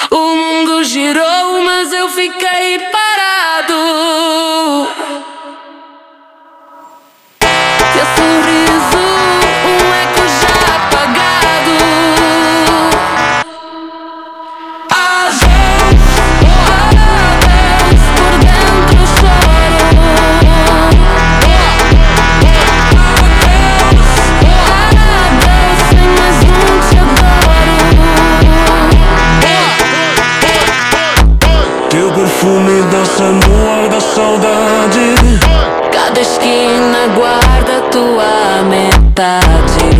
O mundo girou, mas eu fiquei parado. Teu sorriso, um eco já apagado. Adeus, adeus, por dentro choro. Adeus, sem mais te adoro. Teu perfume dança no ar da saudade. Cada esquina guarda tua metade.